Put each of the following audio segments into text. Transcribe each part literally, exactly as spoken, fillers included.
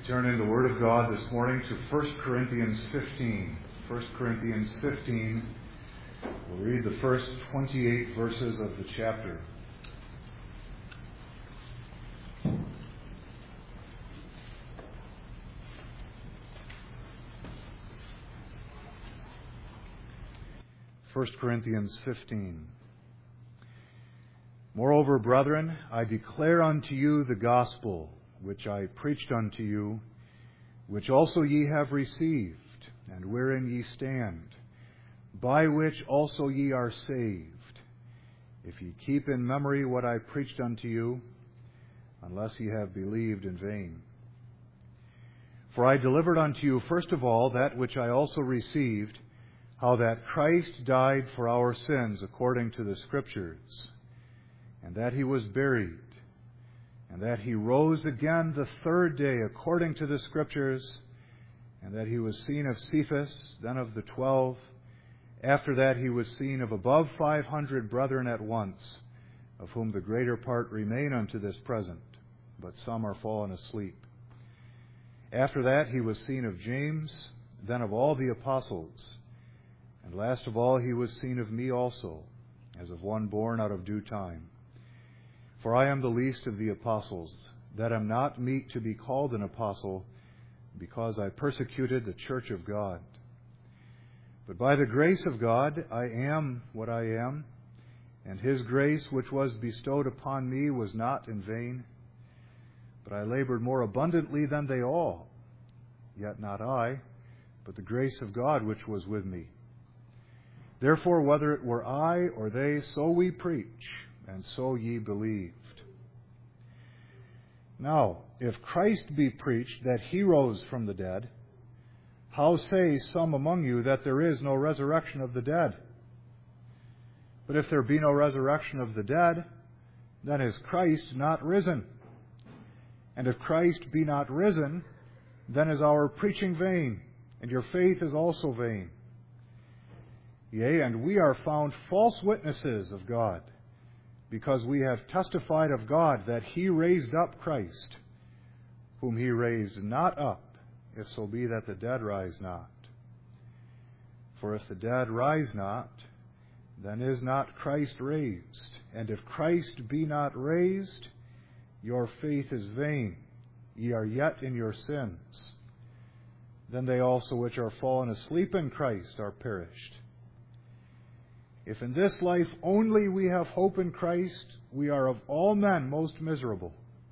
Turn in the Word of God this morning to First Corinthians fifteen. First Corinthians fifteen. We'll read the first twenty-eight verses of the chapter. First Corinthians fifteen. Moreover, brethren, I declare unto you the gospel which I preached unto you, which also ye have received, and wherein ye stand, by which also ye are saved, if ye keep in memory what I preached unto you, unless ye have believed in vain. For I delivered unto you first of all that which I also received, how that Christ died for our sins according to the Scriptures, and that he was buried, and that he rose again the third day according to the Scriptures, and that he was seen of Cephas, then of the twelve. After that he was seen of above five hundred brethren at once, of whom the greater part remain unto this present, but some are fallen asleep. After that he was seen of James, then of all the apostles. And last of all he was seen of me also, as of one born out of due time. For I am the least of the apostles, that am not meet to be called an apostle, because I persecuted the church of God. But by the grace of God I am what I am, and his grace which was bestowed upon me was not in vain. But I labored more abundantly than they all, yet not I, but the grace of God which was with me. Therefore, whether it were I or they, so we preach, and so ye believed. Now, if Christ be preached that he rose from the dead, how say some among you that there is no resurrection of the dead? But if there be no resurrection of the dead, then is Christ not risen? And if Christ be not risen, then is our preaching vain, and your faith is also vain. Yea, and we are found false witnesses of God, because we have testified of God that he raised up Christ, whom he raised not up, if so be that the dead rise not. For if the dead rise not, then is not Christ raised. And if Christ be not raised, your faith is vain, ye are yet in your sins. Then they also which are fallen asleep in Christ are perished. If in this life only we have hope in Christ, we are of all men most miserable.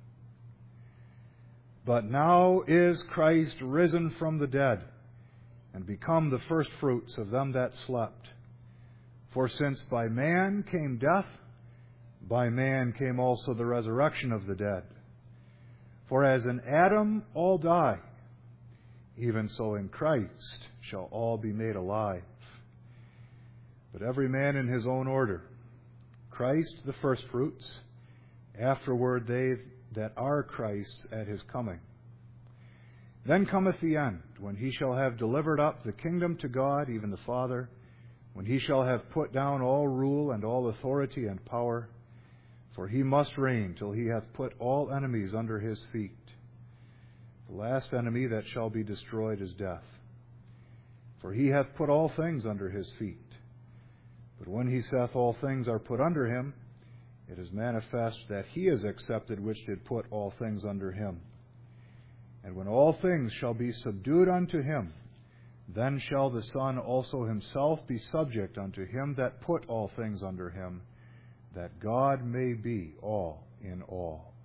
But now is Christ risen from the dead, and become the firstfruits of them that slept. For since by man came death, by man came also the resurrection of the dead. For as in Adam all die, even so in Christ shall all be made alive. But every man in his own order. Christ the firstfruits, afterward they that are Christ's at his coming. Then cometh the end, when he shall have delivered up the kingdom to God, even the Father, when he shall have put down all rule and all authority and power. For he must reign till he hath put all enemies under his feet. The last enemy that shall be destroyed is death. For he hath put all things under his feet. But when he saith all things are put under him, it is manifest that he is accepted which did put all things under him. And when all things shall be subdued unto him, then shall the Son also himself be subject unto him that put all things under him, that God may be all in all.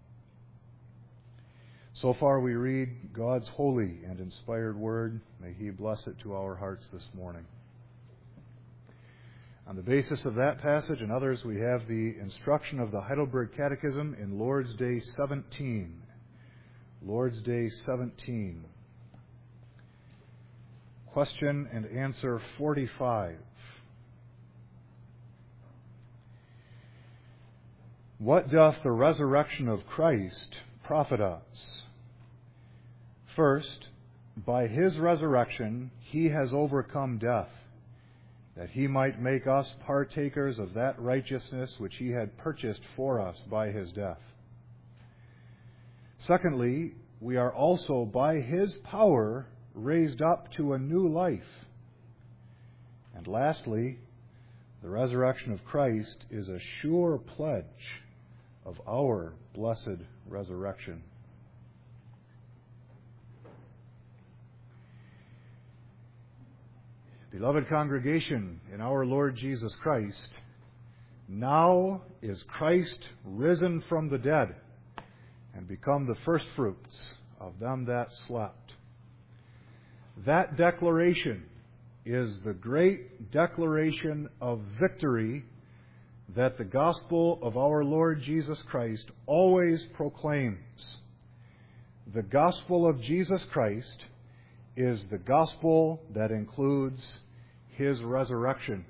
So far we read God's holy and inspired word. May he bless it to our hearts this morning. On the basis of that passage and others, we have the instruction of the Heidelberg Catechism in Lord's Day seventeen. Lord's Day seventeen. Question and answer forty-five. What doth the resurrection of Christ profit us? First, by his resurrection he has overcome death, that he might make us partakers of that righteousness which he had purchased for us by his death. Secondly, we are also by His power raised up to a new life. And lastly, the resurrection of Christ is a sure pledge of our blessed resurrection. Beloved congregation, in our Lord Jesus Christ, now is Christ risen from the dead and become the firstfruits of them that slept. That declaration is the great declaration of victory that the gospel of our Lord Jesus Christ always proclaims. The gospel of Jesus Christ is the gospel that includes His resurrection.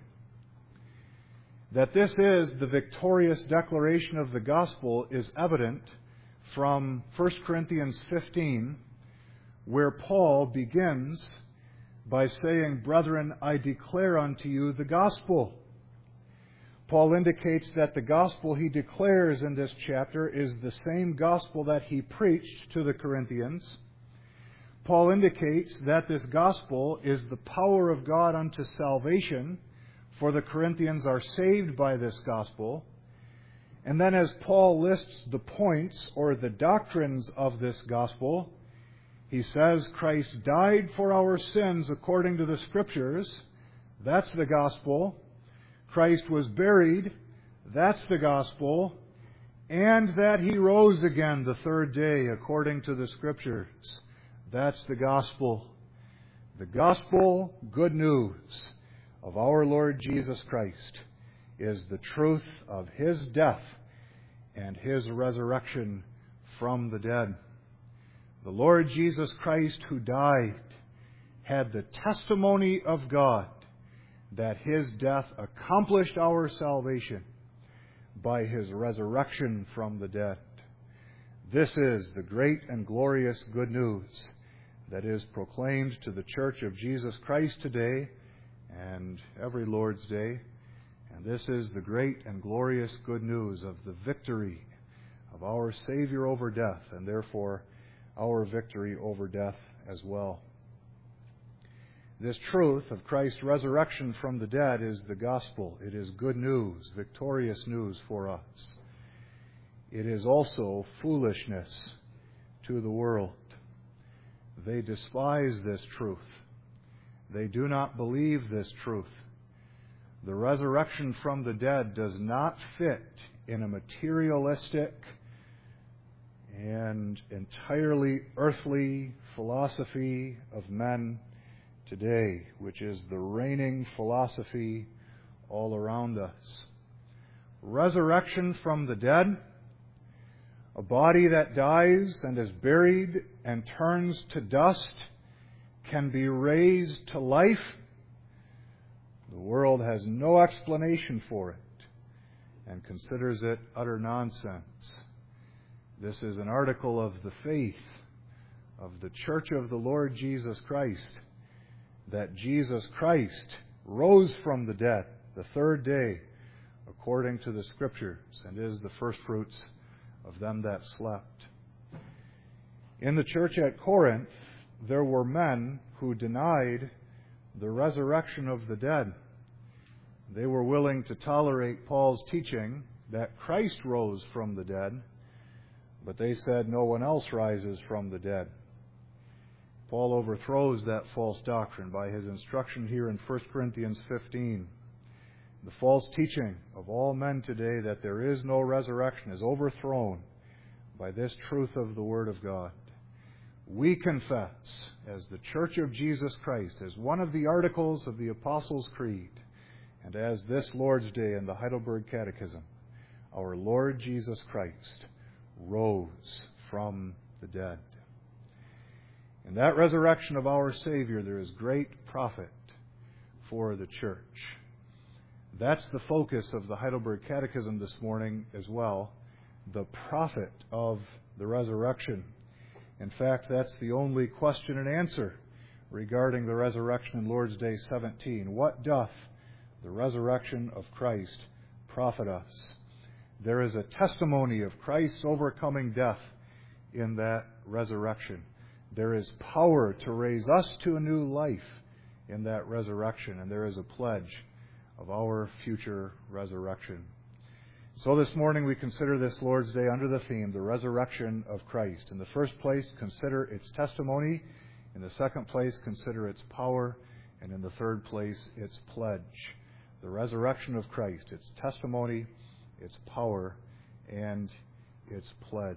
That this is the victorious declaration of the gospel is evident from First Corinthians fifteen, where Paul begins by saying, "Brethren, I declare unto you the gospel." Paul indicates that the gospel he declares in this chapter is the same gospel that he preached to the Corinthians. Paul indicates that this gospel is the power of God unto salvation, for the Corinthians are saved by this gospel. And then as Paul lists the points or the doctrines of this gospel, he says Christ died for our sins according to the Scriptures. That's the gospel. Christ was buried. That's the gospel. And that He rose again the third day according to the Scriptures. That's the gospel. The gospel, good news of our Lord Jesus Christ, is the truth of His death and His resurrection from the dead. The Lord Jesus Christ, who died, had the testimony of God that His death accomplished our salvation by His resurrection from the dead. This is the great and glorious good news that is proclaimed to the Church of Jesus Christ today and every Lord's Day. And this is the great and glorious good news of the victory of our Savior over death, and therefore our victory over death as well. This truth of Christ's resurrection from the dead is the gospel. It is good news, victorious news for us. It is also foolishness to the world. They despise this truth. They do not believe this truth. The resurrection from the dead does not fit in a materialistic and entirely earthly philosophy of men today, which is the reigning philosophy all around us. Resurrection from the dead, a body that dies and is buried and turns to dust, can be raised to life. The world has no explanation for it and considers it utter nonsense. This is an article of the faith of the Church of the Lord Jesus Christ, that Jesus Christ rose from the dead the third day according to the Scriptures, and is the firstfruits of them that slept. In the church at Corinth, there were men who denied the resurrection of the dead. They were willing to tolerate Paul's teaching that Christ rose from the dead, but they said no one else rises from the dead. Paul overthrows that false doctrine by his instruction here in First Corinthians fifteen. The false teaching of all men today that there is no resurrection is overthrown by this truth of the Word of God. We confess, as the Church of Jesus Christ, as one of the articles of the Apostles' Creed, and as this Lord's Day in the Heidelberg Catechism, our Lord Jesus Christ rose from the dead. In that resurrection of our Savior, there is great profit for the church. That's the focus of the Heidelberg Catechism this morning as well, the profit of the resurrection. In fact, that's the only question and answer regarding the resurrection in Lord's Day seventeen. What doth the resurrection of Christ profit us? There is a testimony of Christ's overcoming death in that resurrection. There is power to raise us to a new life in that resurrection, and there is a pledge of our future resurrection. So this morning we consider this Lord's Day under the theme, the resurrection of Christ. In the first place, consider its testimony. In the second place, consider its power. And in the third place, its pledge. The resurrection of Christ, its testimony, its power, and its pledge.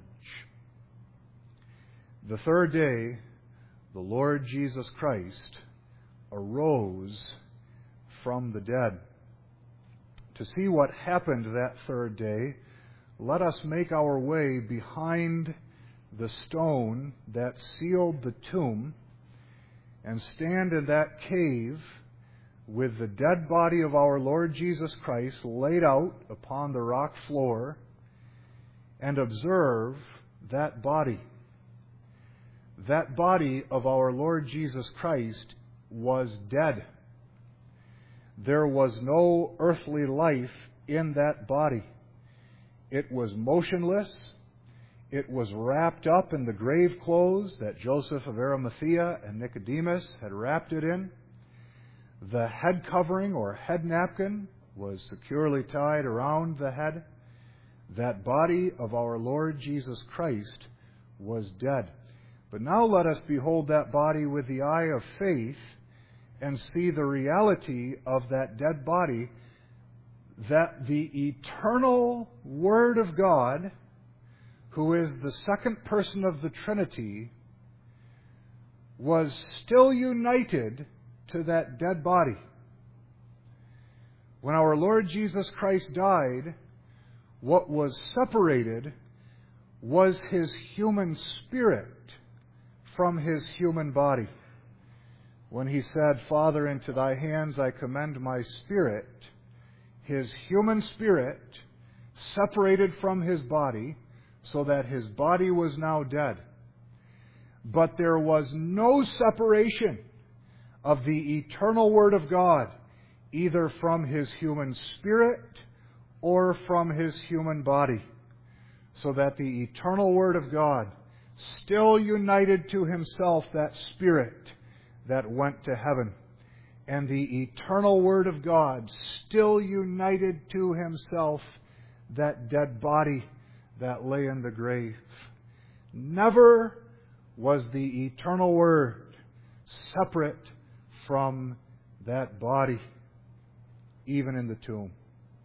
The third day, the Lord Jesus Christ arose from the dead. To see what happened that third day, let us make our way behind the stone that sealed the tomb and stand in that cave with the dead body of our Lord Jesus Christ laid out upon the rock floor and observe that body. That body of our Lord Jesus Christ was dead. There was no earthly life in that body. It was motionless. It was wrapped up in the grave clothes that Joseph of Arimathea and Nicodemus had wrapped it in. The head covering or head napkin was securely tied around the head. That body of our Lord Jesus Christ was dead. But now let us behold that body with the eye of faith and see the reality of that dead body, that the eternal Word of God, who is the second person of the Trinity, was still united to that dead body. When our Lord Jesus Christ died, what was separated was His human spirit from His human body. When He said, "Father, into Thy hands I commend my spirit," His human spirit separated from His body so that His body was now dead. But there was no separation of the eternal Word of God, either from His human spirit or from His human body, so that the eternal Word of God still united to Himself that spirit that went to heaven, and the eternal Word of God still united to Himself that dead body that lay in the grave. Never was the eternal Word separate from that body, even in the tomb.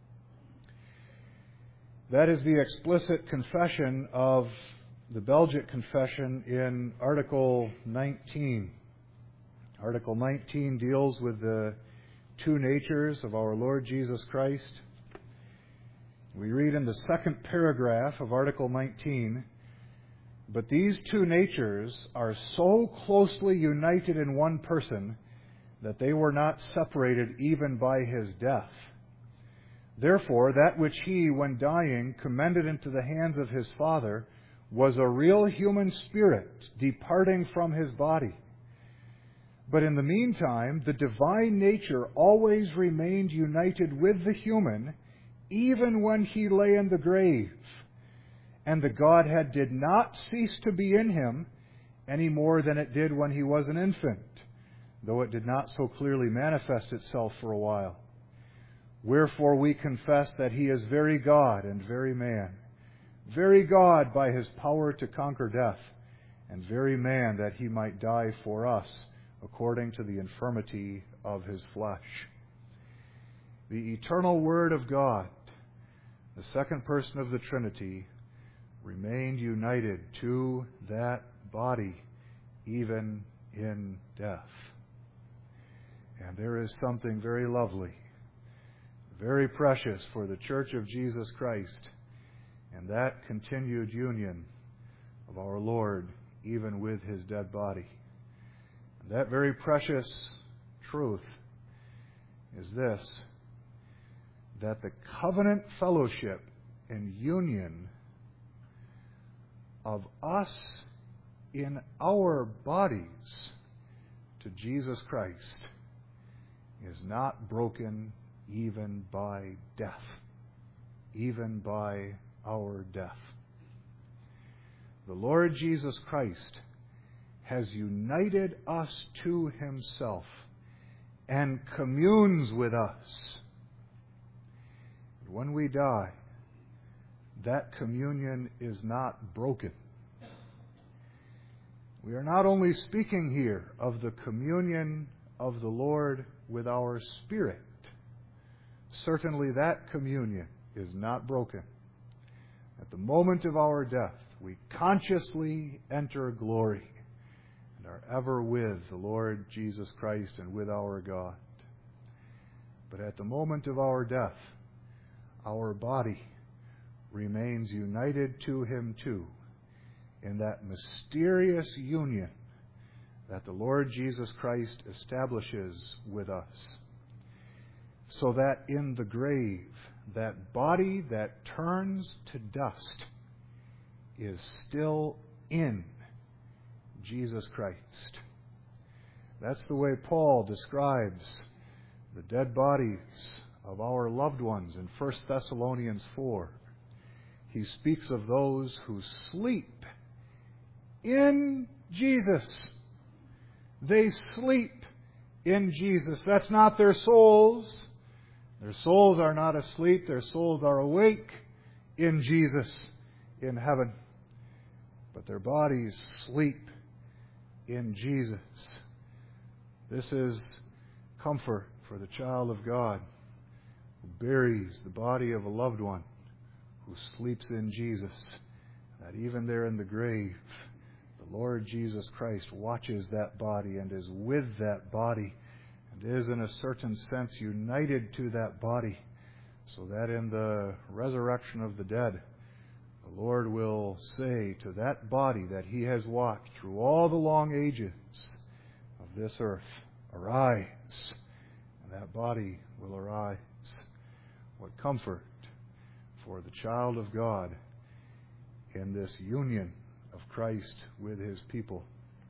That is the explicit confession of the Belgic Confession in Article nineteen. Article nineteen deals with the two natures of our Lord Jesus Christ. We read in the second paragraph of Article nineteen, "But these two natures are so closely united in one person that they were not separated even by His death. Therefore, that which He, when dying, commended into the hands of His Father was a real human spirit departing from His body. But in the meantime, the divine nature always remained united with the human, even when He lay in the grave. And the Godhead did not cease to be in Him any more than it did when He was an infant, though it did not so clearly manifest itself for a while. Wherefore we confess that He is very God and very man, very God by His power to conquer death, and very man that He might die for us, according to the infirmity of His flesh." The eternal Word of God, the second person of the Trinity, remained united to that body, even in death. And there is something very lovely, very precious for the Church of Jesus Christ, and that continued union of our Lord, even with His dead body. That very precious truth is this, that the covenant fellowship and union of us in our bodies to Jesus Christ is not broken even by death, even by our death. the Lord Jesus Christ has united us to Himself and communes with us. When we die, that communion is not broken. We are not only speaking here of the communion of the Lord with our spirit. Certainly that communion is not broken. At the moment of our death, we consciously enter glory and are ever with the Lord Jesus Christ and with our God. But at the moment of our death, our body remains united to Him too, in that mysterious union that the Lord Jesus Christ establishes with us. So that in the grave, that body that turns to dust is still in Jesus Christ. That's the way Paul describes the dead bodies of our loved ones in First Thessalonians four. He speaks of those who sleep in Jesus. They sleep in Jesus. That's not their souls. Their souls are not asleep. Their souls are awake in Jesus in heaven. But their bodies sleep in Jesus. This is comfort for the child of God who buries the body of a loved one who sleeps in Jesus. That even there in the grave, the Lord Jesus Christ watches that body and is with that body and is in a certain sense united to that body, so that in the resurrection of the dead, the Lord will say to that body that He has watched through all the long ages of this earth, arise, and that body will arise. What comfort for the child of God in this union of Christ with His people.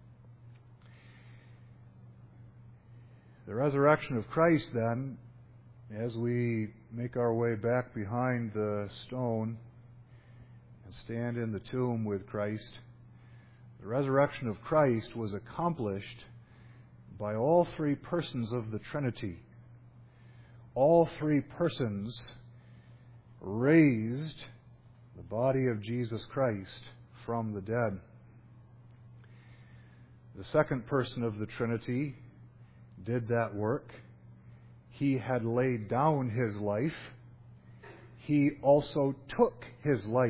The resurrection of Christ, then, as we make our way back behind the stone and stand in the tomb with Christ, the resurrection of Christ was accomplished by all three persons of the Trinity. All three persons raised the body of Jesus Christ from the dead. The second person of the Trinity did that work. He had laid down His life. He also took His life.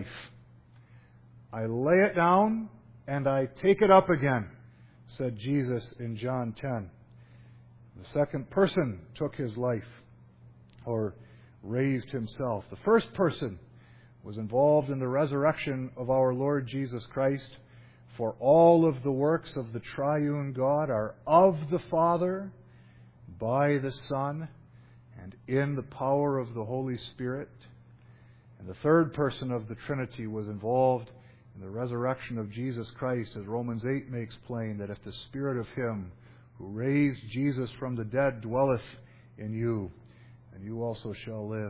I lay it down and I take it up again, said Jesus in John ten. The second person took His life, or raised Himself. The first person was involved in the resurrection of our Lord Jesus Christ. For all of the works of the triune God are of the Father, by the Son, and in the power of the Holy Spirit. And the third person of the Trinity was involved in the resurrection of Jesus Christ, as Romans eight makes plain, that if the Spirit of Him who raised Jesus from the dead dwelleth in you, then you also shall live.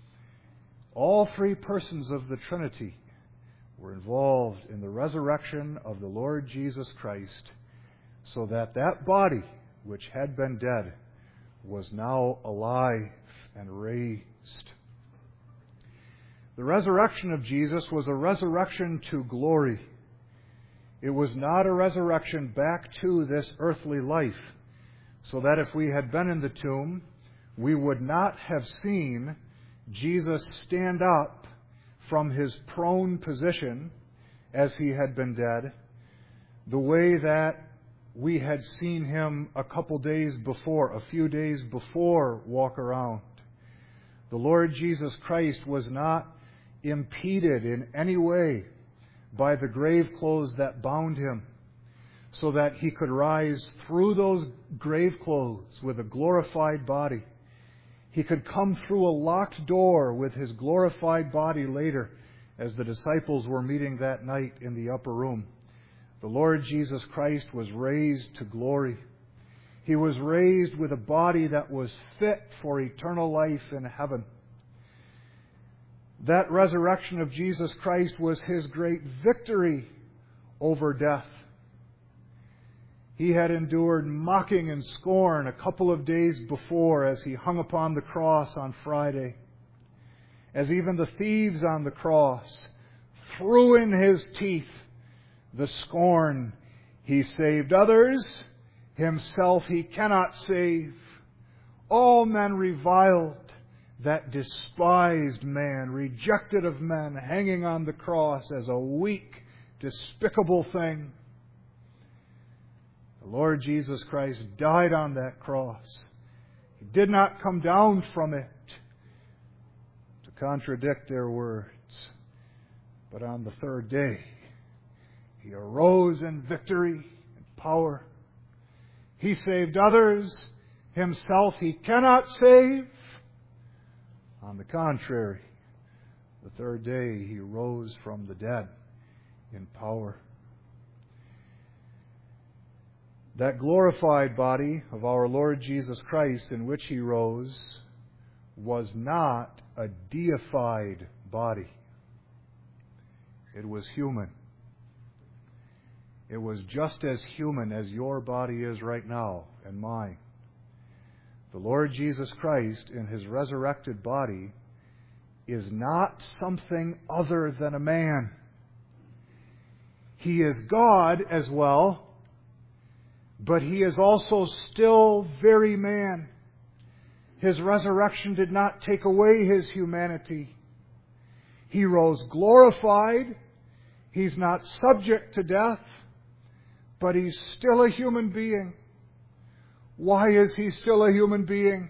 All three persons of the Trinity were involved in the resurrection of the Lord Jesus Christ, so that that body, which had been dead, was now alive and raised. The resurrection of Jesus was a resurrection to glory. It was not a resurrection back to this earthly life, so that if we had been in the tomb, we would not have seen Jesus stand up from His prone position as He had been dead, the way that we had seen Him a couple days before, a few days before, walk around. The Lord Jesus Christ was not impeded in any way by the grave clothes that bound Him, so that He could rise through those grave clothes with a glorified body. He could come through a locked door with His glorified body later, as the disciples were meeting that night in the upper room. The Lord Jesus Christ was raised to glory. He was raised with a body that was fit for eternal life in heaven. That resurrection of Jesus Christ was His great victory over death. He had endured mocking and scorn a couple of days before as he hung upon the cross on Friday. As even the thieves on the cross threw in his teeth the scorn, he saved others, himself he cannot save. All men reviled that despised man, rejected of men, hanging on the cross as a weak, despicable thing. The Lord Jesus Christ died on that cross. He did not come down from it to contradict their words. But on the third day, He arose in victory and power. He saved others. Himself He cannot save. On the contrary, the third day He rose from the dead in power. That glorified body of our Lord Jesus Christ in which He rose was not a deified body. It was human. It was just as human as your body is right now and mine. The Lord Jesus Christ in His resurrected body is not something other than a man. He is God as well, but He is also still very man. His resurrection did not take away His humanity. He rose glorified. He's not subject to death, but He's still a human being. Why is He still a human being?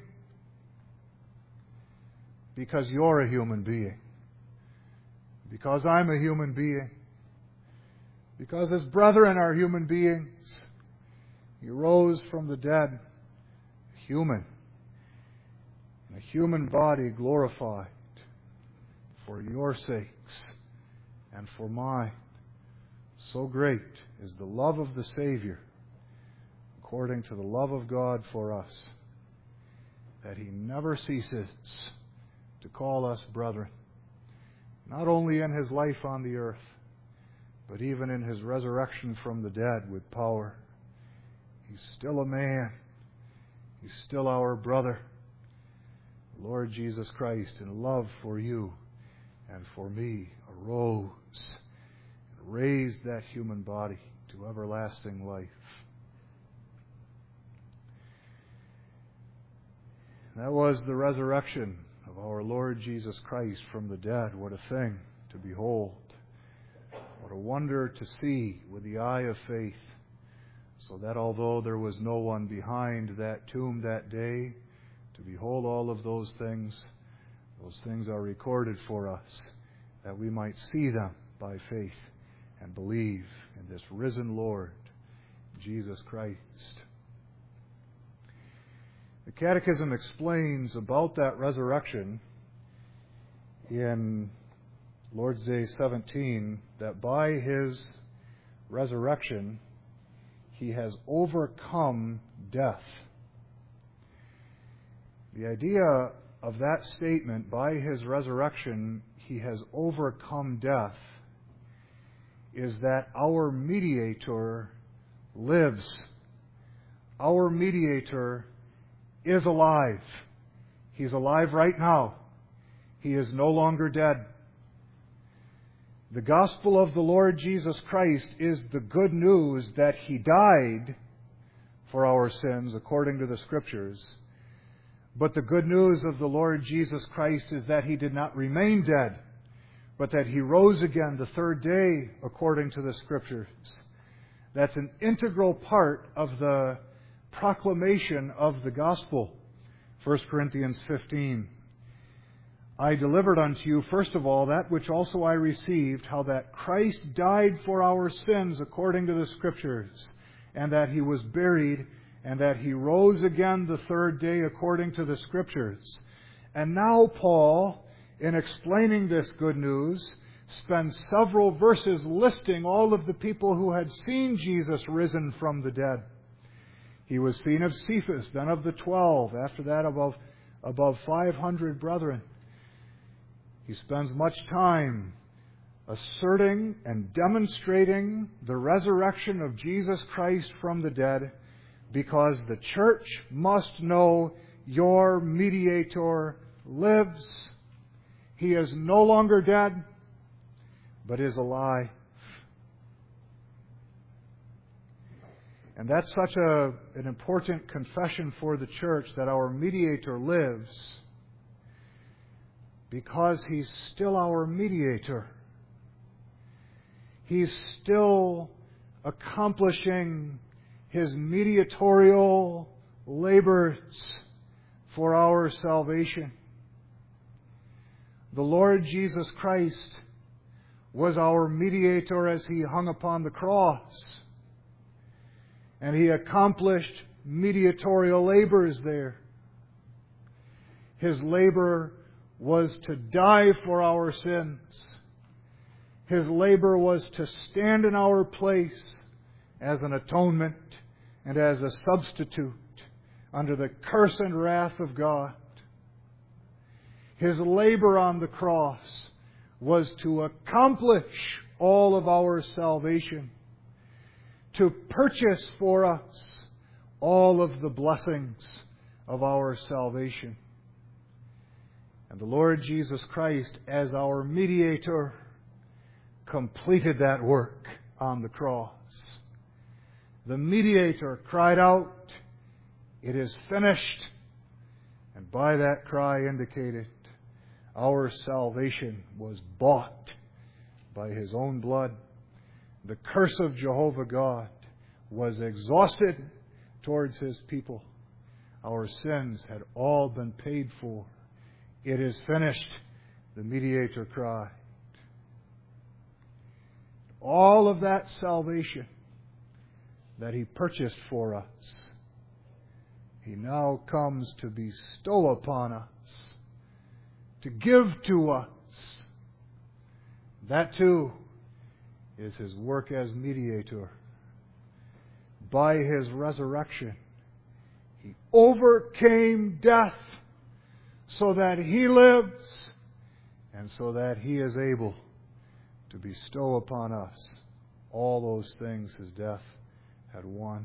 Because you're a human being. Because I'm a human being. Because His brethren are human beings. He rose from the dead, human, in a human body glorified for your sakes and for mine. So great is the love of the Savior, according to the love of God for us, that He never ceases to call us brethren, not only in His life on the earth, but even in His resurrection from the dead with power. He's still a man. He's still our brother. The Lord Jesus Christ, in love for you and for me, arose and raised that human body to everlasting life. That was the resurrection of our Lord Jesus Christ from the dead. What a thing to behold. What a wonder to see with the eye of faith. So that although there was no one behind that tomb that day to behold all of those things, those things are recorded for us, that we might see them by faith and believe in this risen Lord, Jesus Christ. The Catechism explains about that resurrection in Lord's Day seventeen, that by His resurrection, He has overcome death. The idea of that statement, by His resurrection, He has overcome death, is that our mediator lives. Our mediator is alive. He's alive right now. He is no longer dead. The gospel of the Lord Jesus Christ is the good news that He died for our sins according to the Scriptures. But the good news of the Lord Jesus Christ is that He did not remain dead, but that He rose again the third day according to the Scriptures. That's an integral part of the proclamation of the gospel. First Corinthians fifteen. I delivered unto you, first of all, that which also I received, how that Christ died for our sins according to the Scriptures, and that He was buried, and that He rose again the third day according to the Scriptures. And now Paul, in explaining this good news, spends several verses listing all of the people who had seen Jesus risen from the dead. He was seen of Cephas, then of the twelve, after that above, above five hundred brethren. He spends much time asserting and demonstrating the resurrection of Jesus Christ from the dead, because the church must know your mediator lives. He is no longer dead, but is alive. And that's such a, an important confession for the church, that our mediator lives, because He's still our mediator. He's still accomplishing His mediatorial labors for our salvation. The Lord Jesus Christ was our mediator as He hung upon the cross. And He accomplished mediatorial labors there. His labor was to die for our sins. His labor was to stand in our place as an atonement and as a substitute under the curse and wrath of God. His labor on the cross was to accomplish all of our salvation, to purchase for us all of the blessings of our salvation. And the Lord Jesus Christ, as our mediator, completed that work on the cross. The mediator cried out, "It is finished," and by that cry indicated our salvation was bought by His own blood. The curse of Jehovah God was exhausted towards His people. Our sins had all been paid for. It is finished, the mediator cried. All of that salvation that He purchased for us, He now comes to bestow upon us, to give to us. That too is His work as mediator. By His resurrection, He overcame death so that He lives and so that He is able to bestow upon us all those things His death had won.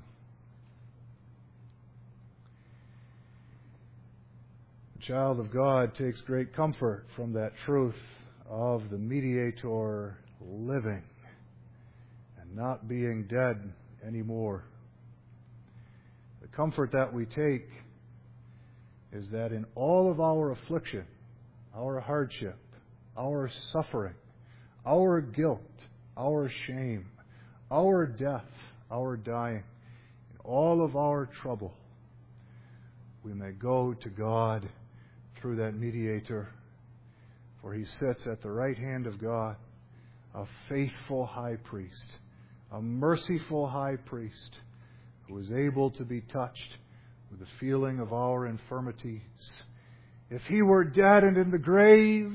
The child of God takes great comfort from that truth of the mediator living and not being dead anymore. The comfort that we take is that in all of our affliction, our hardship, our suffering, our guilt, our shame, our death, our dying, in all of our trouble, we may go to God through that mediator, for He sits at the right hand of God, a faithful high priest, a merciful high priest, who is able to be touched with the feeling of our infirmities. If He were dead and in the grave,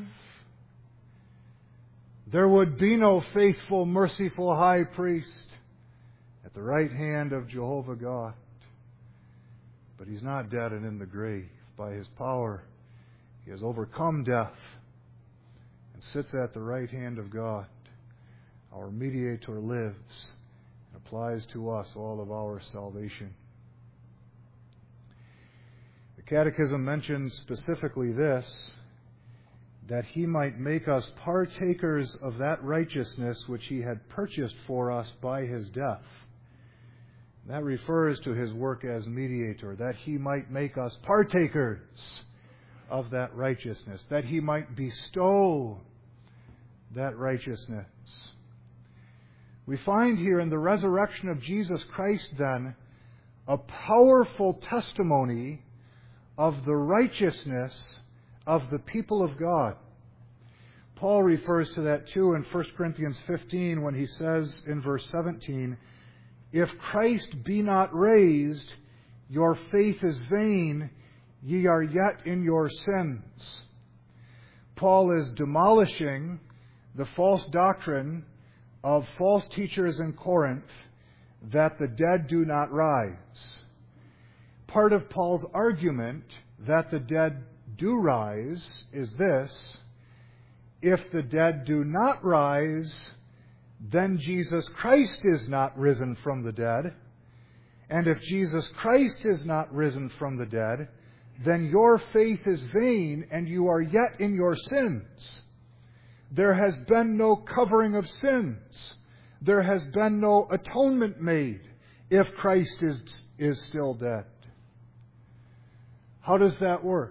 there would be no faithful, merciful high priest at the right hand of Jehovah God. But He's not dead and in the grave. By His power, He has overcome death and sits at the right hand of God. Our mediator lives and applies to us all of our salvation. The Catechism mentions specifically this, that He might make us partakers of that righteousness which He had purchased for us by His death. That refers to His work as mediator, that He might make us partakers of that righteousness, that He might bestow that righteousness. We find here in the resurrection of Jesus Christ, then, a powerful testimony of the righteousness of the people of God. Paul refers to that too in First Corinthians fifteen when he says in verse seventeen, "If Christ be not raised, your faith is vain, ye are yet in your sins." Paul is demolishing the false doctrine of false teachers in Corinth that the dead do not rise. Part of Paul's argument that the dead do rise is this: if the dead do not rise, then Jesus Christ is not risen from the dead. And if Jesus Christ is not risen from the dead, then your faith is vain and you are yet in your sins. There has been no covering of sins. There has been no atonement made if Christ is, is still dead. How does that work?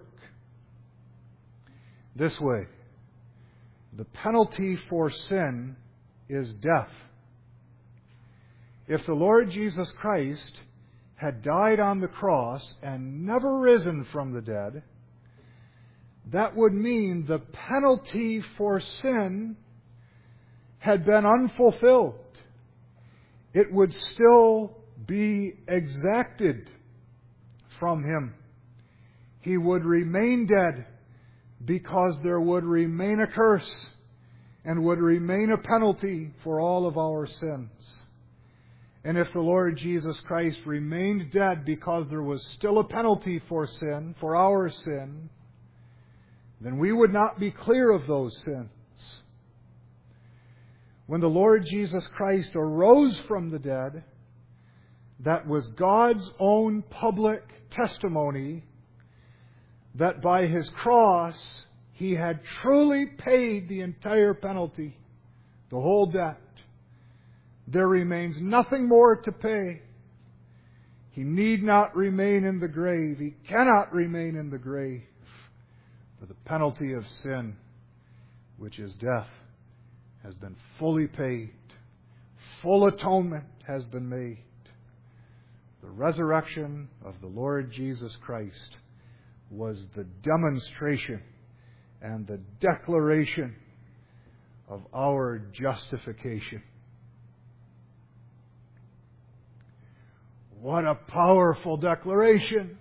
This way. The penalty for sin is death. If the Lord Jesus Christ had died on the cross and never risen from the dead, that would mean the penalty for sin had been unfulfilled. It would still be exacted from him. He would remain dead because there would remain a curse and would remain a penalty for all of our sins. And if the Lord Jesus Christ remained dead because there was still a penalty for sin, for our sin, then we would not be clear of those sins. When the Lord Jesus Christ arose from the dead, that was God's own public testimony that by His cross He had truly paid the entire penalty, the whole debt. There remains nothing more to pay. He need not remain in the grave. He cannot remain in the grave. For the penalty of sin, which is death, has been fully paid. Full atonement has been made. The resurrection of the Lord Jesus Christ was the demonstration and the declaration of our justification. What a powerful declaration!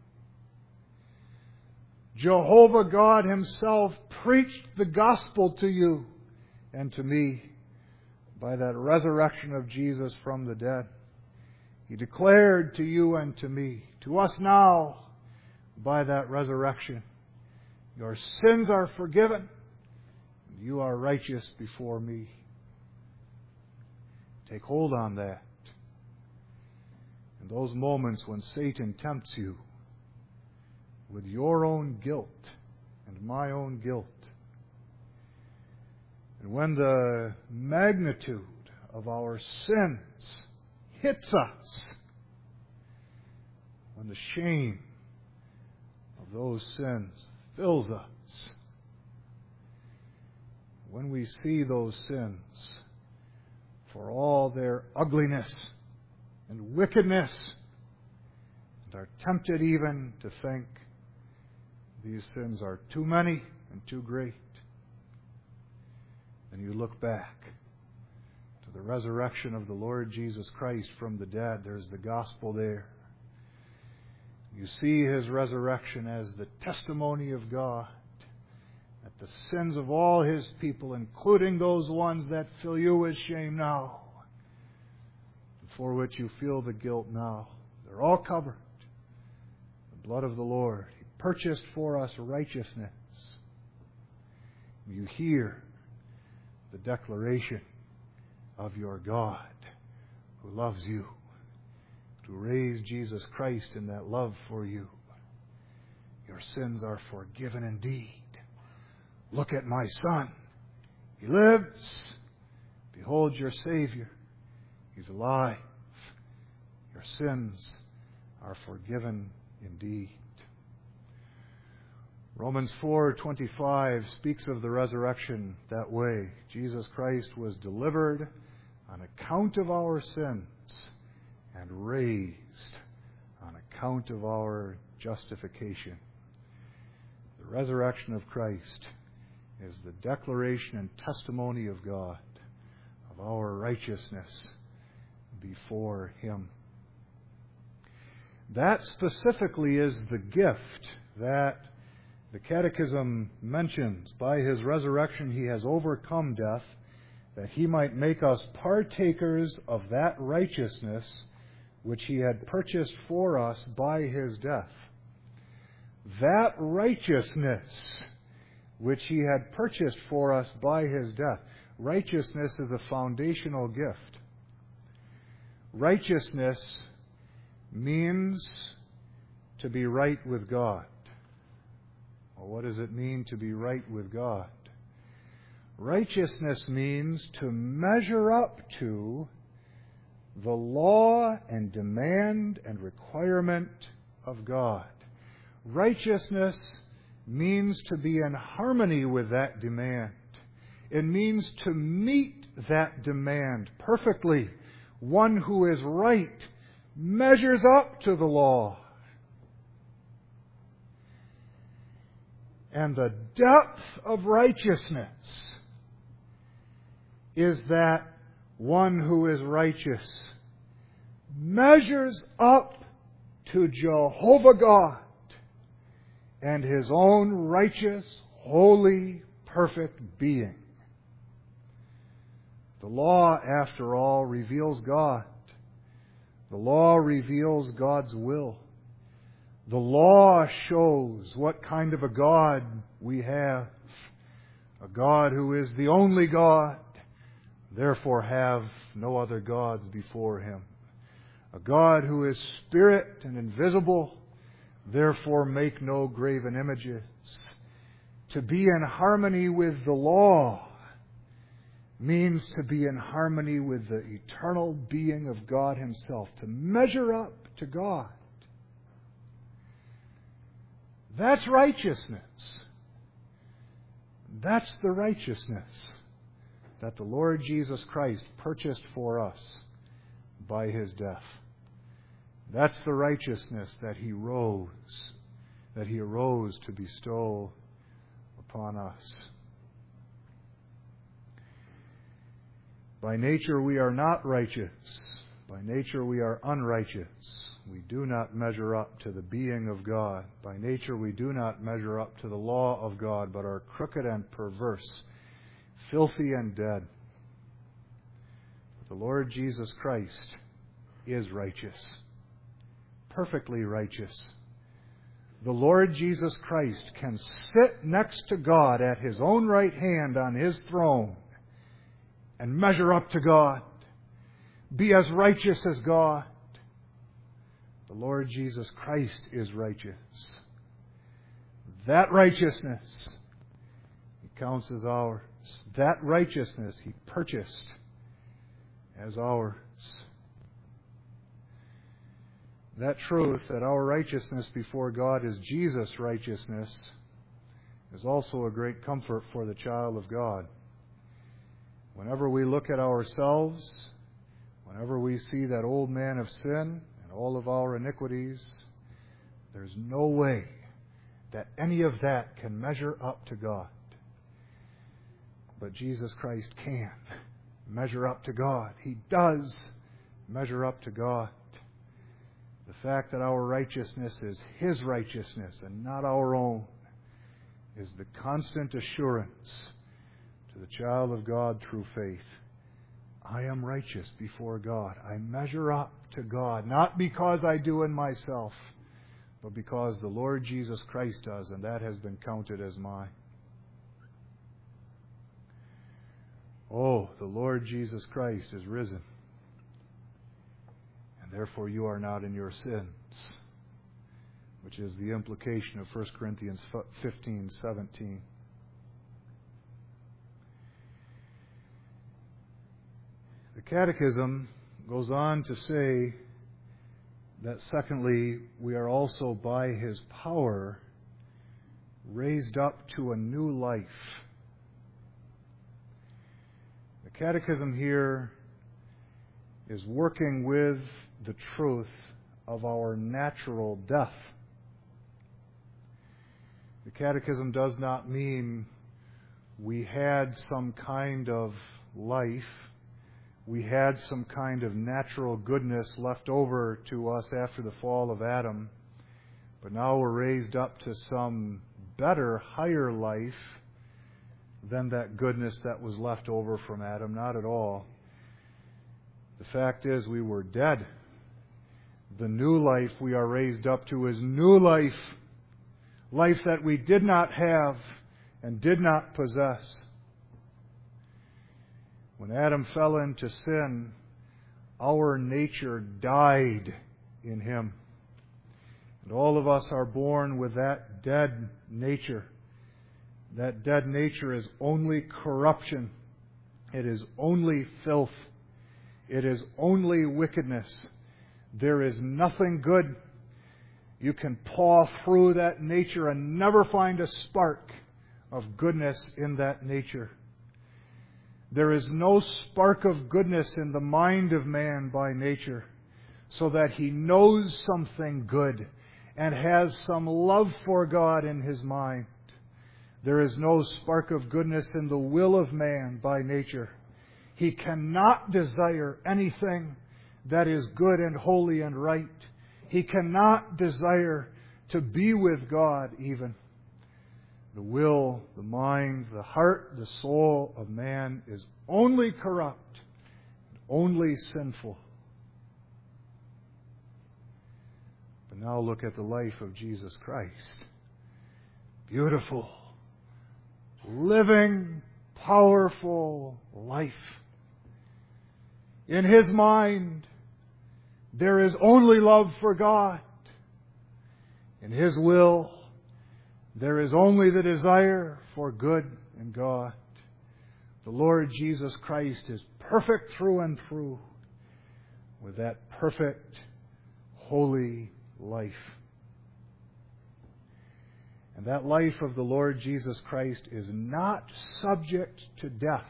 Jehovah God Himself preached the gospel to you and to me by that resurrection of Jesus from the dead. He declared to you and to me, to us now, by that resurrection, your sins are forgiven, and you are righteous before me. Take hold on that. In those moments when Satan tempts you with your own guilt and my own guilt, and when the magnitude of our sins hits us, when the shame of those sins fills us, when we see those sins for all their ugliness and wickedness, and are tempted even to think these sins are too many and too great, then you look back to the resurrection of the Lord Jesus Christ from the dead. There's the gospel there. You see His resurrection as the testimony of God that the sins of all His people, including those ones that fill you with shame now, for which you feel the guilt now, they're all covered. The blood of the Lord. He purchased for us righteousness. You hear the declaration of your God who loves you, who raised Jesus Christ in that love for you. Your sins are forgiven indeed. Look at my Son. He lives. Behold your Savior. He's alive. Your sins are forgiven indeed. Romans four twenty-five speaks of the resurrection that way. Jesus Christ was delivered on account of our sins and raised on account of our justification. The resurrection of Christ is the declaration and testimony of God of our righteousness before Him. That specifically is the gift that the Catechism mentions. By His resurrection He has overcome death, that He might make us partakers of that righteousness which He had purchased for us by His death. That righteousness which He had purchased for us by His death. Righteousness is a foundational gift. Righteousness means to be right with God. Well, what does it mean to be right with God? Righteousness means to measure up to the law and demand and requirement of God. Righteousness means to be in harmony with that demand. It means to meet that demand perfectly. One who is right measures up to the law. And the depth of righteousness is that one who is righteous measures up to Jehovah God and His own righteous, holy, perfect being. The law, after all, reveals God. The law reveals God's will. The law shows what kind of a God we have. A God who is the only God, therefore have no other gods before Him. A God who is spirit and invisible, therefore make no graven images. To be in harmony with the law means to be in harmony with the eternal being of God Himself, to measure up to God. That's righteousness. That's the righteousness that the Lord Jesus Christ purchased for us by His death. That's the righteousness that He rose, that He arose to bestow upon us. By nature we are not righteous. By nature we are unrighteous. We do not measure up to the being of God. By nature we do not measure up to the law of God, but are crooked and perverse, filthy and dead. But the Lord Jesus Christ is righteous, perfectly righteous. The Lord Jesus Christ can sit next to God at His own right hand on His throne and measure up to God, be as righteous as God. The Lord Jesus Christ is righteous. That righteousness He counts as ours. That righteousness He purchased as ours. That truth that our righteousness before God is Jesus' righteousness is also a great comfort for the child of God. Whenever we look at ourselves, whenever we see that old man of sin and all of our iniquities, there's no way that any of that can measure up to God. But Jesus Christ can measure up to God. He does measure up to God. The fact that our righteousness is His righteousness and not our own is the constant assurance to the child of God through faith. I am righteous before God. I measure up to God, not because I do in myself, but because the Lord Jesus Christ does, and that has been counted as mine. Oh, the Lord Jesus Christ is risen, and therefore you are not in your sins, which is the implication of First Corinthians fifteen seventeen. The Catechism goes on to say that, secondly, we are also by His power raised up to a new life. The Catechism here is working with the truth of our natural death. The Catechism does not mean we had some kind of life, we had some kind of natural goodness left over to us after the fall of Adam, but now we're raised up to some better, higher life than that goodness that was left over from Adam. Not at all. The fact is, we were dead. The new life we are raised up to is new life. Life that we did not have and did not possess. When Adam fell into sin, our nature died in him. And all of us are born with that dead nature. That dead nature is only corruption. It is only filth. It is only wickedness. There is nothing good. You can paw through that nature and never find a spark of goodness in that nature. There is no spark of goodness in the mind of man by nature, so that he knows something good and has some love for God in his mind. There is no spark of goodness in the will of man by nature. He cannot desire anything that is good and holy and right. He cannot desire to be with God even. The will, the mind, the heart, the soul of man is only corrupt, only sinful. But now look at the life of Jesus Christ. Beautiful, living, powerful life. In His mind, there is only love for God. In His will, there is only the desire for good in God. The Lord Jesus Christ is perfect through and through with that perfect, holy life. And that life of the Lord Jesus Christ is not subject to death.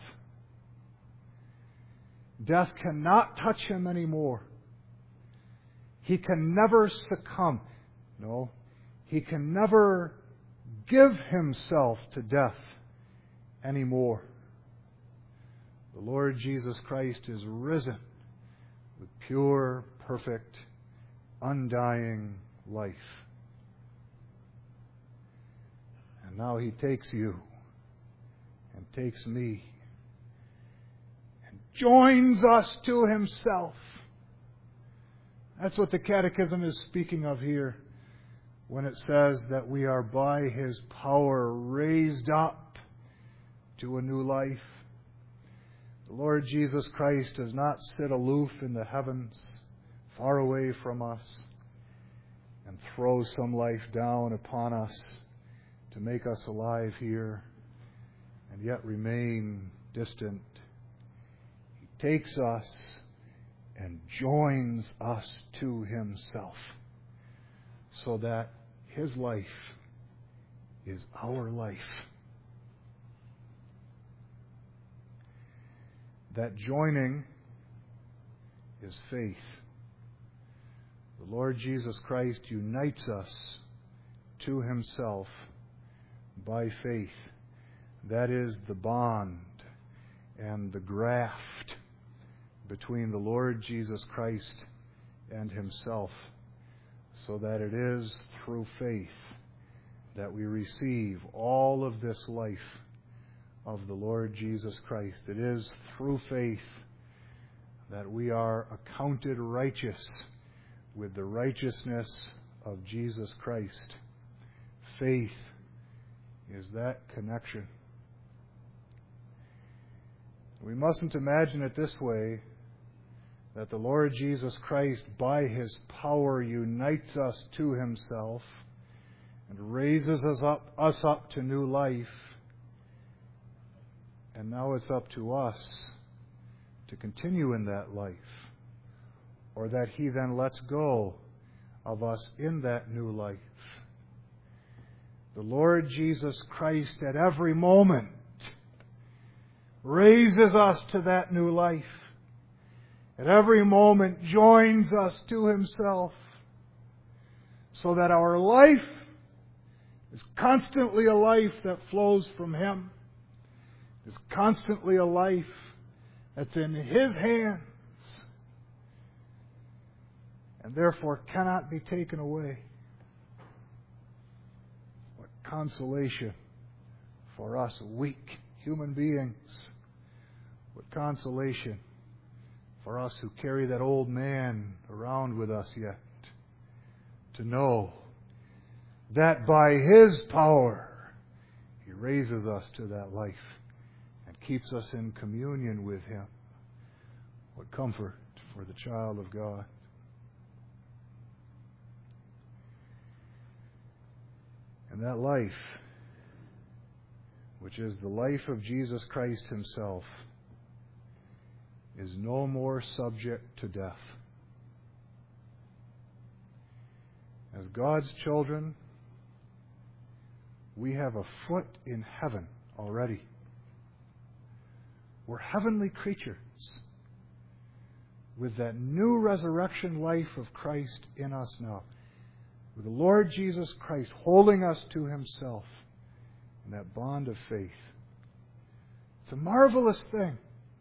Death cannot touch Him anymore. He can never succumb. No, He can never give Himself to death anymore. The Lord Jesus Christ is risen with pure, perfect, undying life. And now He takes you and takes me and joins us to Himself. That's what the Catechism is speaking of here when it says that we are by His power raised up to a new life. The Lord Jesus Christ does not sit aloof in the heavens, far away from us, and throw some life down upon us to make us alive here and yet remain distant. He takes us and joins us to Himself, so that His life is our life. That joining is faith. The Lord Jesus Christ unites us to Himself by faith. That is the bond and the graft between the Lord Jesus Christ and Himself, so that it is through faith that we receive all of this life of the Lord Jesus Christ. It is through faith that we are accounted righteous with the righteousness of Jesus Christ. Faith is that connection. We mustn't imagine it this way, that the Lord Jesus Christ, by His power, unites us to Himself and raises us up, us up to new life. And now it's up to us to continue in that life, or that He then lets go of us in that new life. The Lord Jesus Christ at every moment raises us to that new life. At every moment joins us to Himself, so that our life is constantly a life that flows from Him. Is constantly a life that's in His hands and therefore cannot be taken away. What consolation for us weak human beings. What consolation for us who carry that old man around with us yet, to know that by His power He raises us to that life and keeps us in communion with Him. What comfort for the child of God. And that life, which is the life of Jesus Christ Himself, is no more subject to death. As God's children, we have a foot in heaven already. We're heavenly creatures with that new resurrection life of Christ in us now. With the Lord Jesus Christ holding us to Himself in that bond of faith. It's a marvelous thing.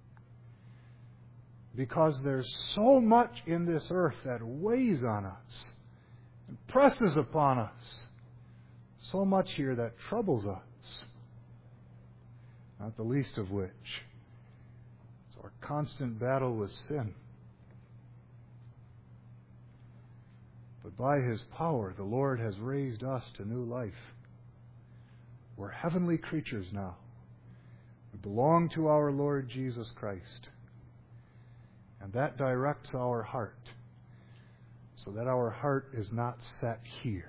Because there's so much in this earth that weighs on us and presses upon us. So much here that troubles us. Not the least of which is our constant battle with sin. But by His power, the Lord has raised us to new life. We're heavenly creatures now. We belong to our Lord Jesus Christ. And that directs our heart, so that our heart is not set here.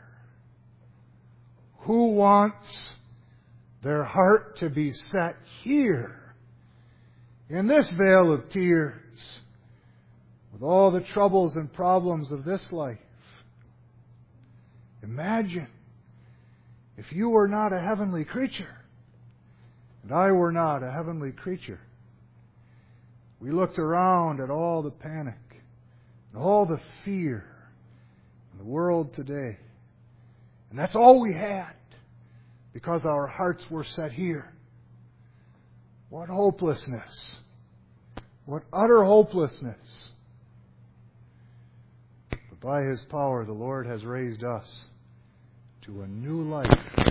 Who wants their heart to be set here, in this vale of tears, with all the troubles and problems of this life? Imagine if you were not a heavenly creature, and I were not a heavenly creature. We looked around at all the panic and all the fear in the world today. And that's all we had, because our hearts were set here. What hopelessness. What utter hopelessness. But by His power, the Lord has raised us to a new life.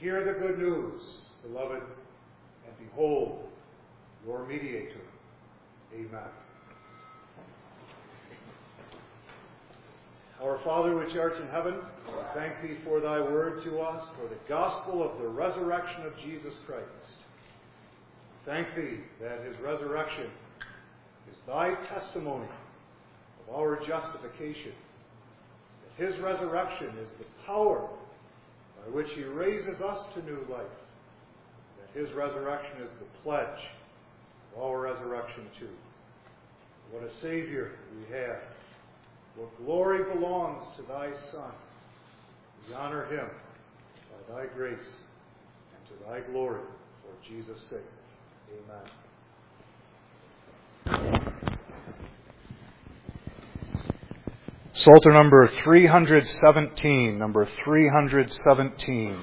hear the good news, beloved, and behold your mediator. Amen. Our Father which art in heaven, we thank thee for thy word to us, for the gospel of the resurrection of Jesus Christ. Thank thee that his resurrection is thy testimony of our justification, that his resurrection is the power by which he raises us to new life, that his resurrection is the pledge of our resurrection too. What a Savior we have. What glory belongs to thy Son. We honor him by thy grace and to thy glory for Jesus' sake. Amen. Psalter number three hundred seventeen. Number three hundred seventeen.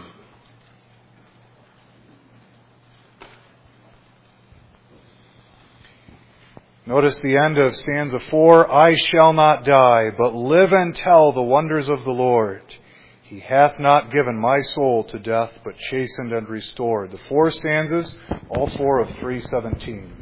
Notice the end of stanza four. I shall not die, but live and tell the wonders of the Lord. He hath not given my soul to death, but chastened and restored. The four stanzas, all four of three seventeen.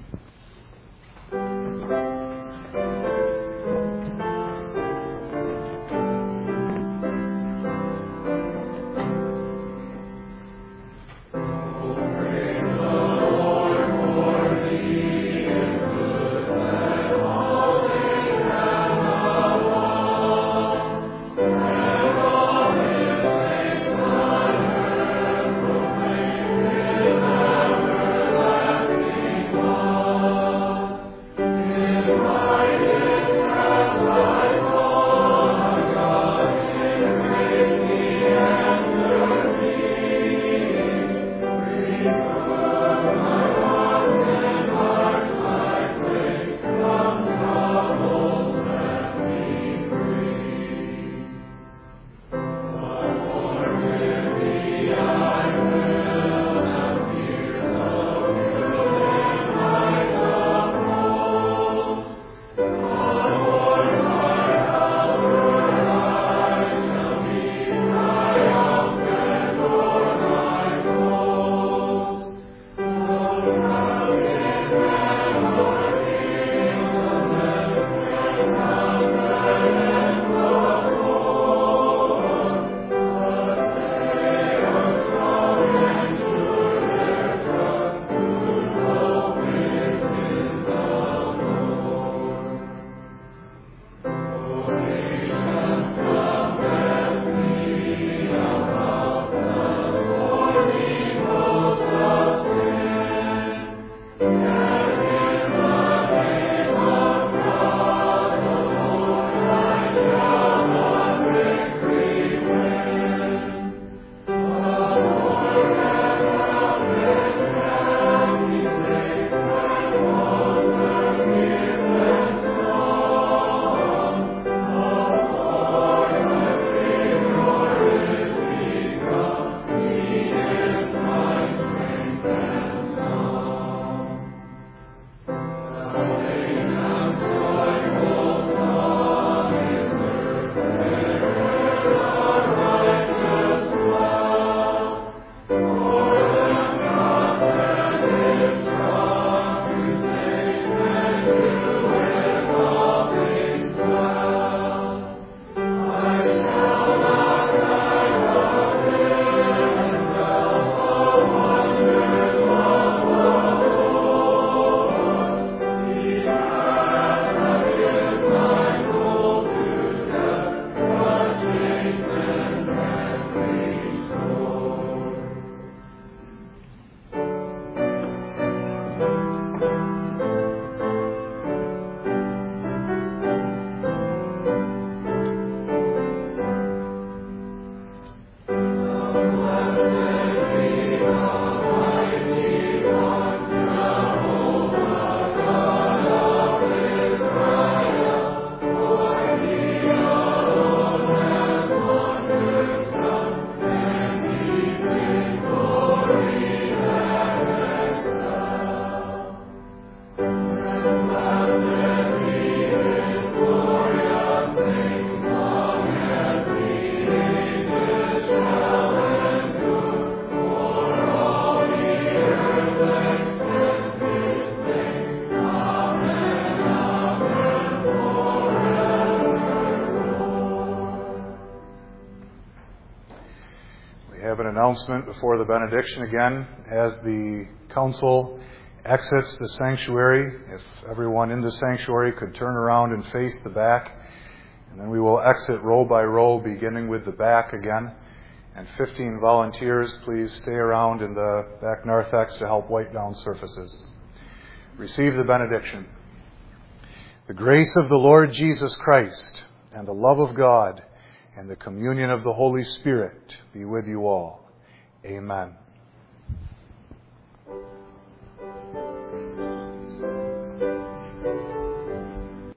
announcement before the benediction again. As the council exits the sanctuary, if everyone in the sanctuary could turn around and face the back, and then we will exit row by row, beginning with the back again. And fifteen volunteers, please stay around in the back narthex to help wipe down surfaces. Receive the benediction. The grace of the Lord Jesus Christ and the love of God and the communion of the Holy Spirit be with you all. Amen.